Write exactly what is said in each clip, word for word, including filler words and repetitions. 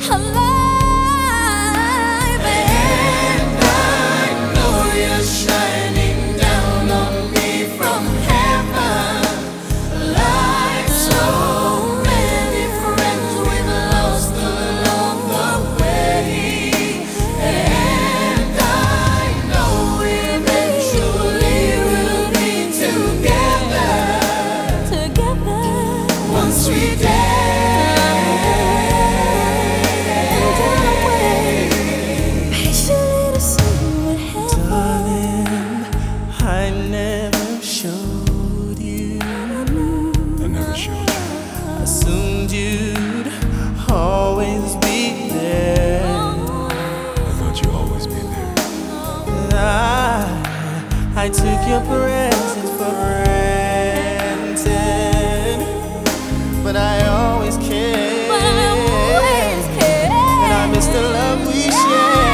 alive. And I know you're shining down on me from heaven. Like so many friends we've lost along the way. And I know eventually we'll be together. Together. Once we assumed you'd always be there. I thought you'd always be there. I, I took your presence for granted, but I always cared. But I always cared. And I miss the love we shared.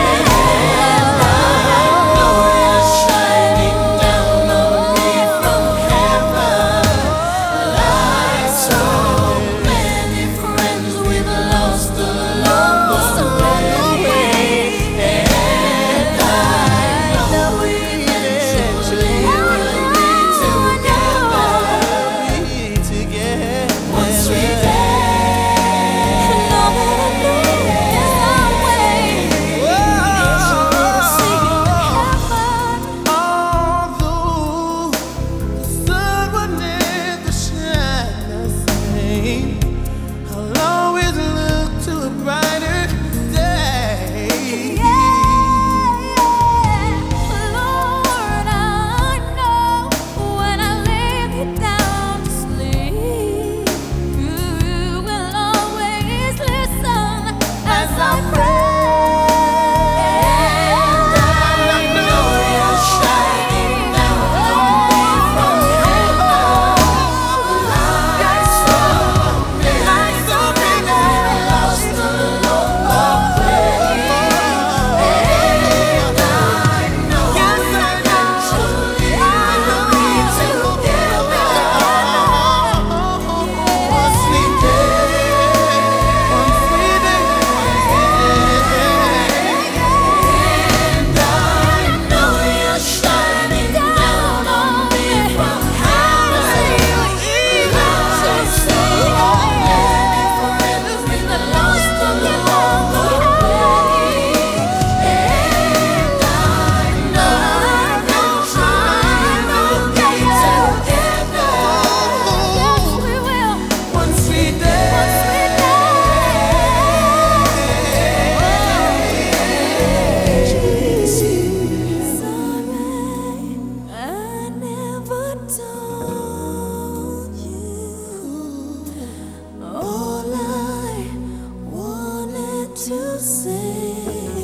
to say